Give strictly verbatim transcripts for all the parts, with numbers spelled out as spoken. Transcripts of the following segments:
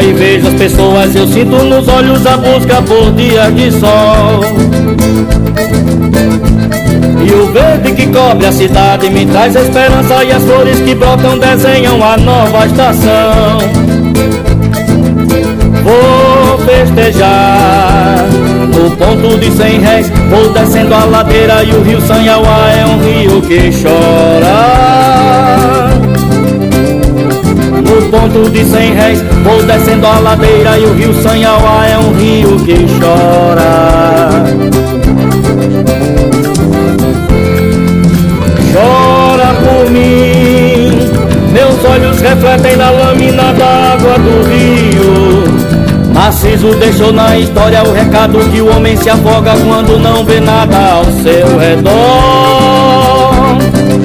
lagoa e vejo as pessoas, eu sinto nos olhos a busca por dias de sol. E o verde que cobre a cidade me traz esperança, e as flores que brotam desenham a nova estação. Vou festejar no ponto de cem réis, vou descendo a ladeira e o rio Sanhauá é um rio que chora. No ponto de cem réis, vou descendo a ladeira e o rio Sanhauá é um rio que chora. Chora por mim, meus olhos refletem na lâmina d'água do rio. Narciso deixou na história o recado que o homem se afoga quando não vê nada ao seu redor.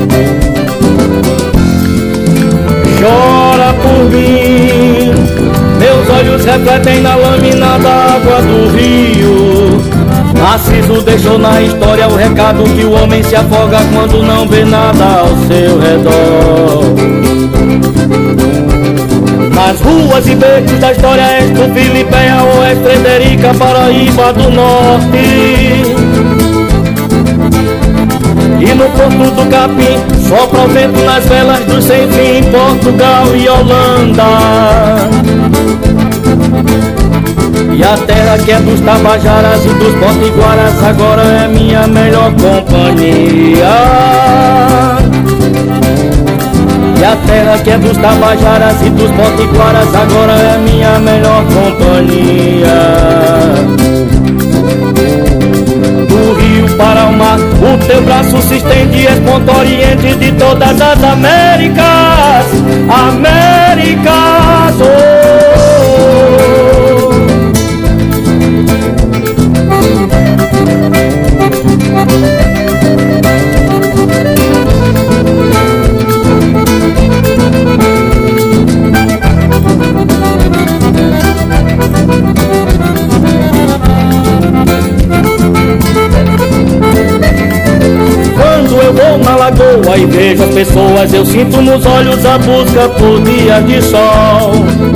Chora por mim, meus olhos refletem na lâmina d'água do rio. Narciso deixou na história o recado que o homem se afoga quando não vê nada ao seu redor. Nas ruas e becos da história és tu, Filipeia, ou és Frederica, Paraíba do Norte. E no porto do Capim sopra o vento nas velas do sem fim, Portugal e Holanda. E a terra que é dos Tabajaras e dos Potiguaras agora é minha melhor companhia. E a terra que é dos Tabajaras e dos Potiguaras agora é minha melhor companhia. Do rio para o mar, o teu braço se estende, és ponto oriente de todas as Américas. Américas, oh. Na lagoa e vejo as pessoas, eu sinto nos olhos a busca por dias de sol.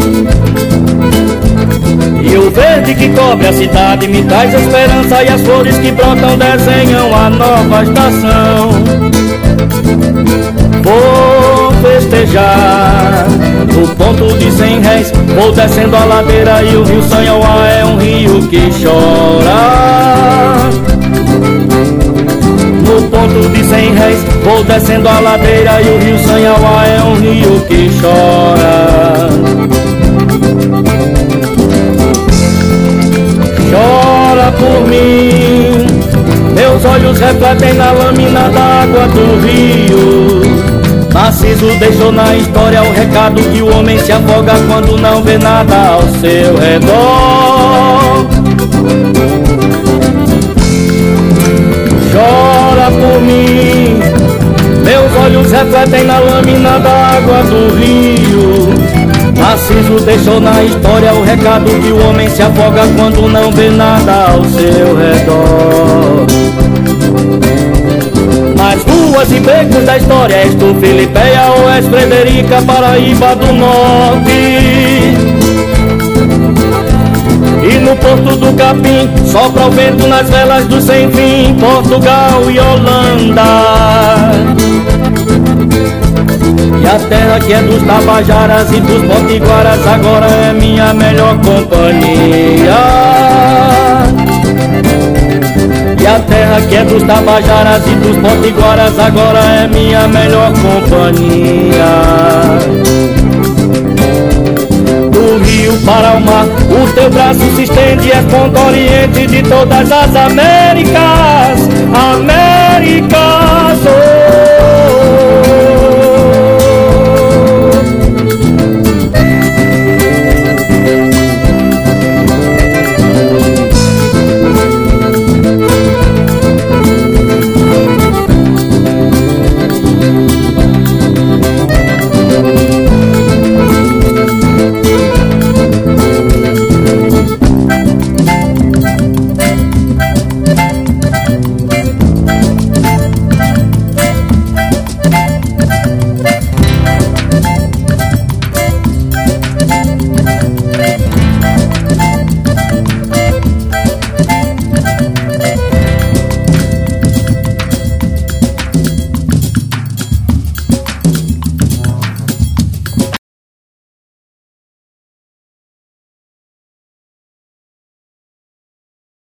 E o verde que cobre a cidade me traz esperança, e as flores que brotam desenham a nova estação. Vou festejar no ponto de cem réis, vou descendo a ladeira e o rio Sanhauá é um rio que chora. No ponto de cem réis, vou descendo a ladeira e o rio Sanhauá é um rio que chora. Chora por mim, meus olhos refletem na lâmina d'água do rio. Narciso deixou na história o recado que o homem se afoga quando não vê nada ao seu redor. Chora por mim, meus olhos refletem na lâmina d'água do rio. Narciso deixou na história o recado que o homem se afoga quando não vê nada ao seu redor. Nas ruas e becos da história és tu, Filipeia, ou és Frederica, Paraíba do Norte. E no porto do Capim sopra o vento nas velas do sem fim, Portugal e Holanda. E a terra que é dos Tabajaras e dos Potiguaras agora é minha melhor companhia. E a terra que é dos Tabajaras e dos Potiguaras agora é minha melhor companhia. Do rio para o mar, o teu braço se estende, és ponto oriente de todas as Américas. Américas, oh.